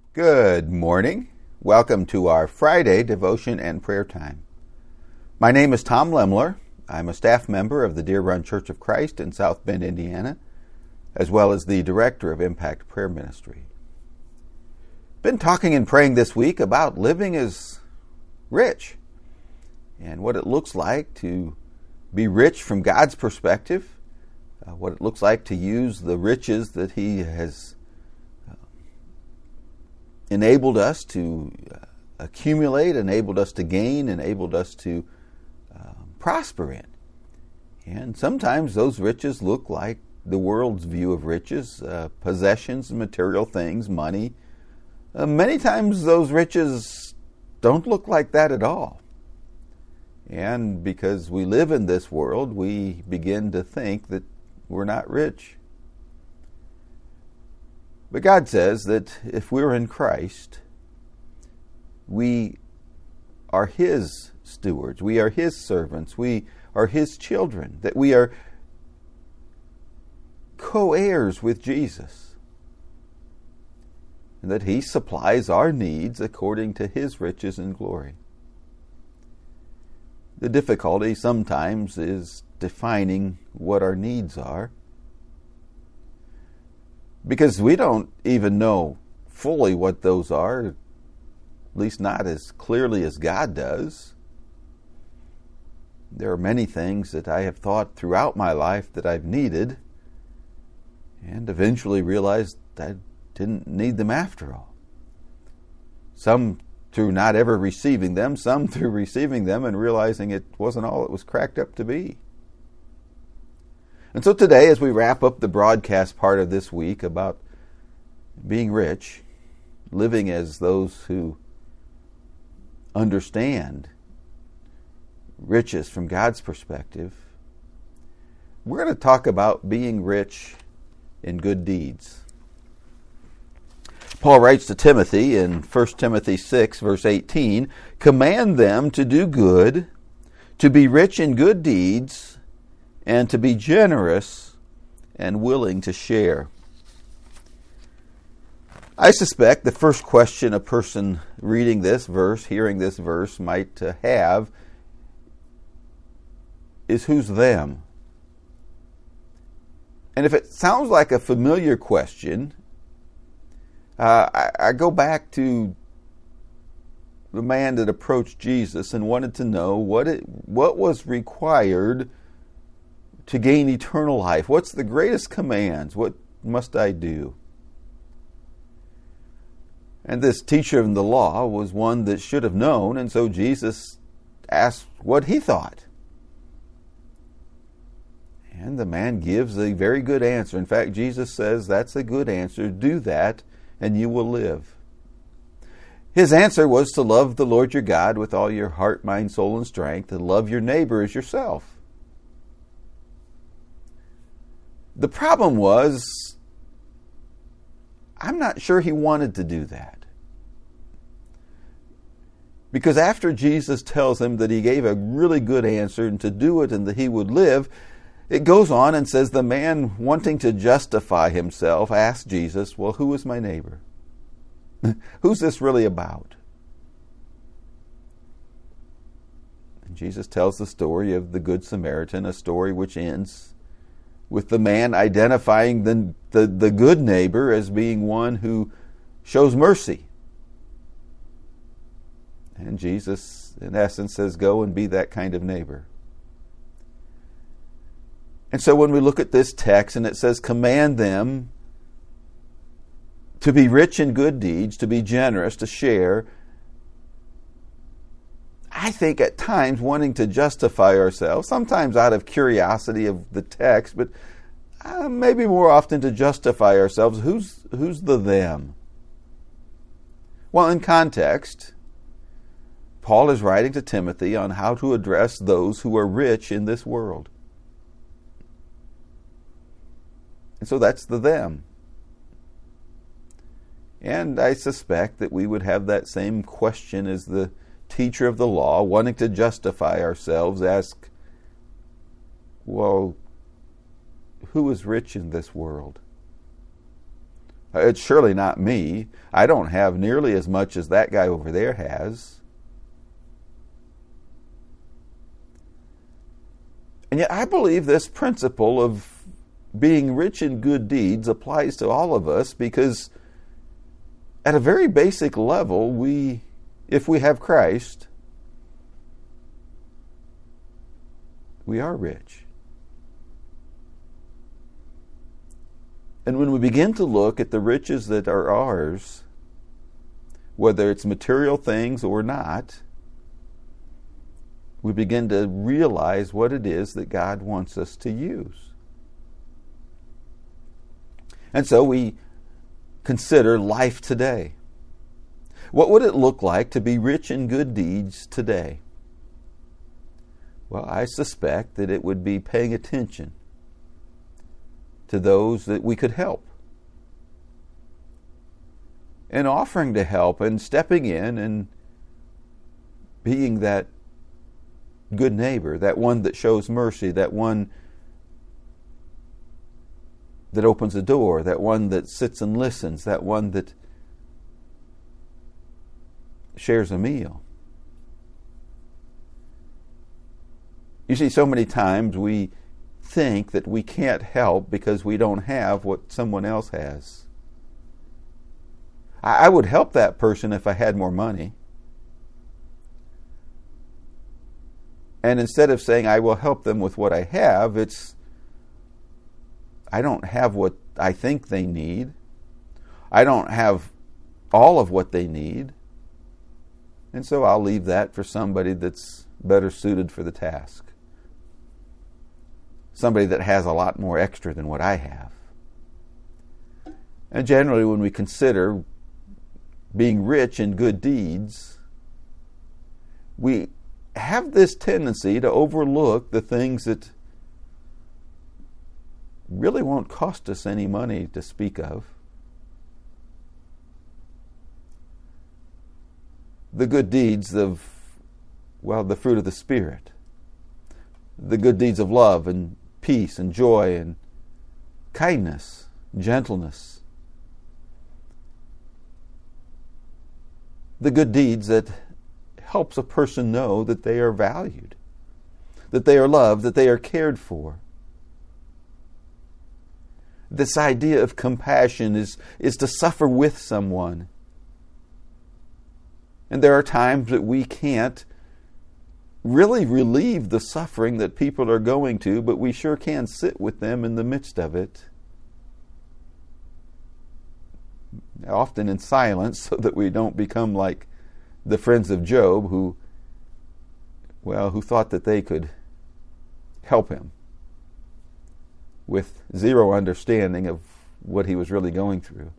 Good morning. Welcome to our Friday devotion and prayer time. My name is Tom Lemler. I'm a staff member of the Deer Run Church of Christ in South Bend, Indiana, as well as the director of Impact Prayer Ministry. Been talking and praying this week about living as rich and what it looks like to be rich from God's perspective, what it looks like to use the riches that He has enabled us to accumulate, enabled us to gain, enabled us to prosper in. And sometimes those riches look like the world's view of riches, possessions, material things, money. Many times those riches don't look like that at all. And because we live in this world, we begin to think that we're not rich. But God says that if we're in Christ, we are His stewards, we are His servants, we are His children, that we are co-heirs with Jesus, and that He supplies our needs according to His riches and glory. The difficulty sometimes is defining what our needs are, because we don't even know fully what those are, at least not as clearly as God does. There are many things that I have thought throughout my life that I've needed, and eventually realized I didn't need them after all. Some through not ever receiving them, some through receiving them and realizing it wasn't all it was cracked up to be. And so today, as we wrap up the broadcast part of this week about being rich, living as those who understand riches from God's perspective, we're going to talk about being rich in good deeds. Paul writes to Timothy in 1 Timothy 6, verse 18, "Command them to do good, to be rich in good deeds, and to be generous and willing to share." I suspect the first question a person reading this verse, hearing this verse, might have is, who's them? And if it sounds like a familiar question, I go back to the man that approached Jesus and wanted to know what was required to gain eternal life. What's the greatest commands? What must I do? And this teacher of the law was one that should have known, and so Jesus asked what he thought. And the man gives a very good answer. In fact, Jesus says, that's a good answer. Do that, and you will live. His answer was to love the Lord your God with all your heart, mind, soul, and strength, and love your neighbor as yourself. The problem was, I'm not sure he wanted to do that. Because after Jesus tells him that he gave a really good answer and to do it and that he would live, it goes on and says the man wanting to justify himself asked Jesus, well, who is my neighbor? Who's this really about? And Jesus tells the story of the Good Samaritan, a story which ends with the man identifying the good neighbor as being one who shows mercy. And Jesus, in essence, says, go and be that kind of neighbor. And so when we look at this text and it says, command them to be rich in good deeds, to be generous, to share, I think at times wanting to justify ourselves, sometimes out of curiosity of the text, but maybe more often to justify ourselves, who's the them? Well, in context, Paul is writing to Timothy on how to address those who are rich in this world. And so that's the them. And I suspect that we would have that same question as the teacher of the law, wanting to justify ourselves, ask, well, who is rich in this world? It's surely not me. I don't have nearly as much as that guy over there has. And yet I believe this principle of being rich in good deeds applies to all of us, because at a very basic level, if we have Christ, we are rich. And when we begin to look at the riches that are ours, whether it's material things or not, we begin to realize what it is that God wants us to use. And so we consider life today. What would it look like to be rich in good deeds today? Well, I suspect that it would be paying attention to those that we could help, and offering to help, and stepping in and being that good neighbor, that one that shows mercy, that one that opens a door, that one that sits and listens, that one that shares a meal. You see, so many times we think that we can't help because we don't have what someone else has. I would help that person if I had more money. And instead of saying I will help them with what I have, it's I don't have what I think they need. I don't have all of what they need. And so I'll leave that for somebody that's better suited for the task. Somebody that has a lot more extra than what I have. And generally, when we consider being rich in good deeds, we have this tendency to overlook the things that really won't cost us any money to speak of. The good deeds of, the fruit of the Spirit. The good deeds of love and peace and joy and kindness, gentleness. The good deeds that helps a person know that they are valued, that they are loved, that they are cared for. This idea of compassion is to suffer with someone. And there are times that we can't really relieve the suffering that people are going to, but we sure can sit with them in the midst of it. Often in silence, so that we don't become like the friends of Job who thought that they could help him with zero understanding of what he was really going through.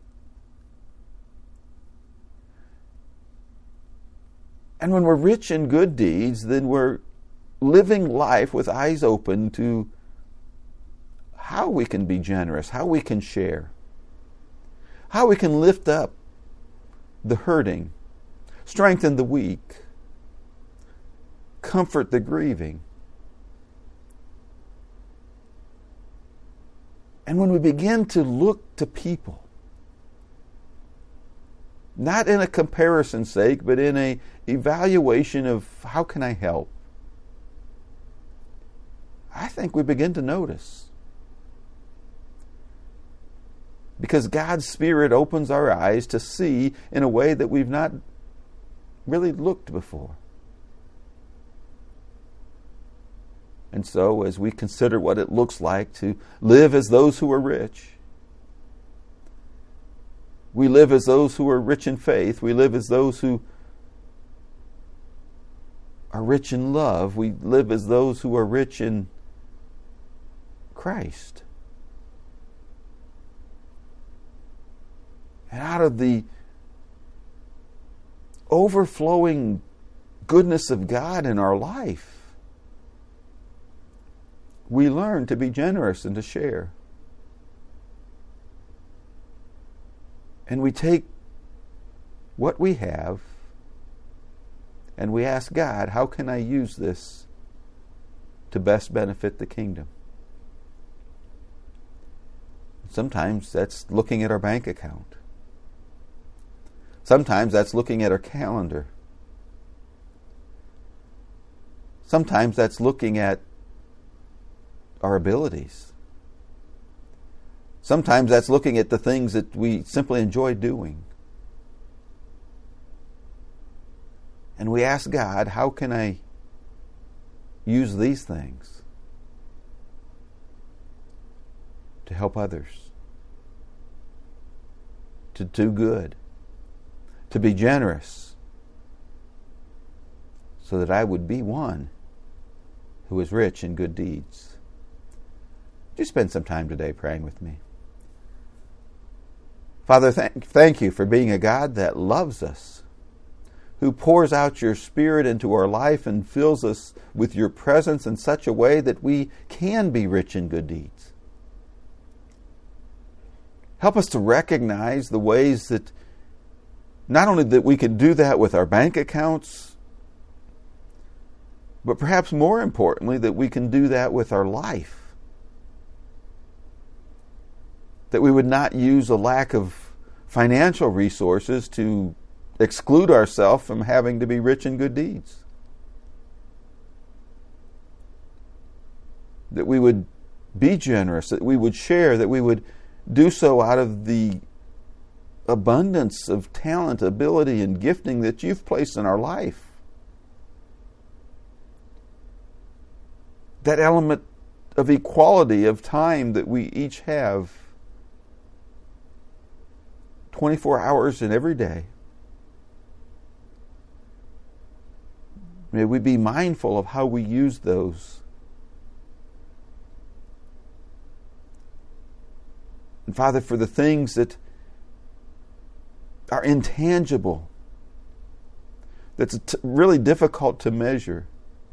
And when we're rich in good deeds, then we're living life with eyes open to how we can be generous, how we can share, how we can lift up the hurting, strengthen the weak, comfort the grieving. And when we begin to look to people, not in a comparison sake, but in an evaluation of how can I help, I think we begin to notice. Because God's Spirit opens our eyes to see in a way that we've not really looked before. And so, as we consider what it looks like to live as those who are rich, we live as those who are rich in faith. We live as those who are rich in love. We live as those who are rich in Christ. And out of the overflowing goodness of God in our life, we learn to be generous and to share. And we take what we have and we ask God, how can I use this to best benefit the kingdom? Sometimes that's looking at our bank account. Sometimes that's looking at our calendar. Sometimes that's looking at our abilities. Sometimes that's looking at the things that we simply enjoy doing. And we ask God, how can I use these things to help others, to do good, to be generous, so that I would be one who is rich in good deeds? Just spend some time today praying with me. Father, thank you for being a God that loves us, who pours out your Spirit into our life and fills us with your presence in such a way that we can be rich in good deeds. Help us to recognize the ways that not only that we can do that with our bank accounts, but perhaps more importantly, that we can do that with our life. That we would not use a lack of financial resources to exclude ourselves from having to be rich in good deeds. That we would be generous, that we would share, that we would do so out of the abundance of talent, ability, and gifting that you've placed in our life. That element of equality of time that we each have 24 hours in every day. May we be mindful of how we use those. And Father, for the things that are intangible, that's really difficult to measure,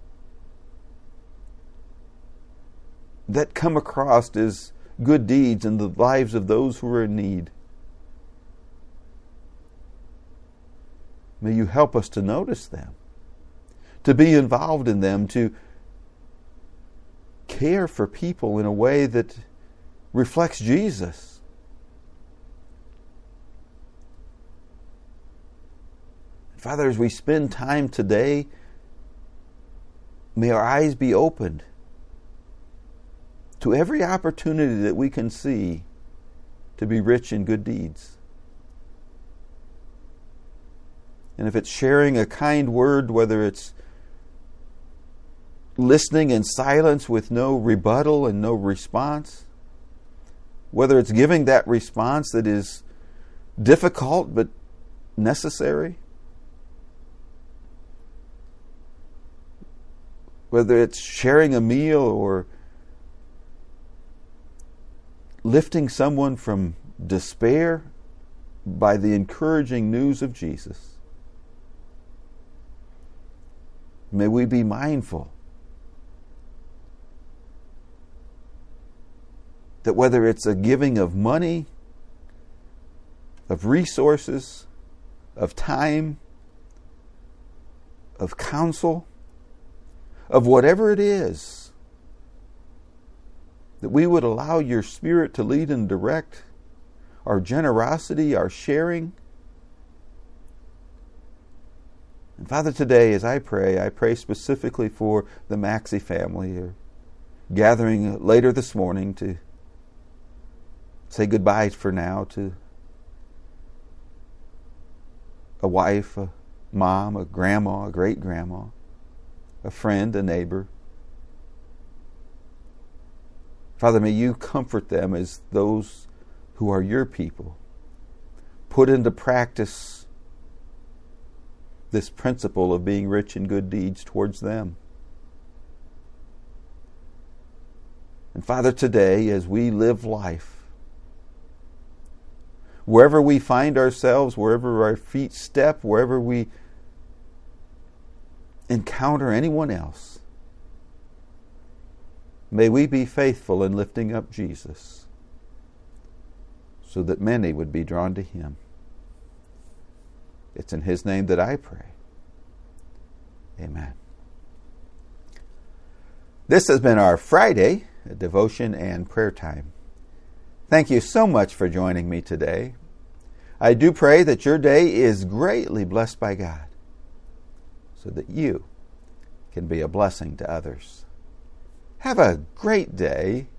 that come across as good deeds in the lives of those who are in need. May you help us to notice them, to be involved in them, to care for people in a way that reflects Jesus. Father, as we spend time today, may our eyes be opened to every opportunity that we can see to be rich in good deeds. And if it's sharing a kind word, whether it's listening in silence with no rebuttal and no response, whether it's giving that response that is difficult but necessary, whether it's sharing a meal or lifting someone from despair by the encouraging news of Jesus. May we be mindful that whether it's a giving of money, of resources, of time, of counsel, of whatever it is, that we would allow your Spirit to lead and direct our generosity, our sharing. And Father, today as I pray specifically for the Maxey family who are gathering later this morning to say goodbye for now to a wife, a mom, a grandma, a great-grandma, a friend, a neighbor. Father, may you comfort them as those who are your people. Put into practice this principle of being rich in good deeds towards them. And Father, today, as we live life, wherever we find ourselves, wherever our feet step, wherever we encounter anyone else, may we be faithful in lifting up Jesus so that many would be drawn to Him. It's in His name that I pray. Amen. This has been our Friday devotion and prayer time. Thank you so much for joining me today. I do pray that your day is greatly blessed by God so that you can be a blessing to others. Have a great day